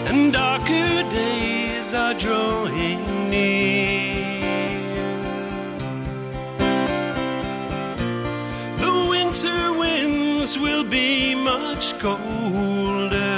and darker days are drawing near. The winter winds will be much colder,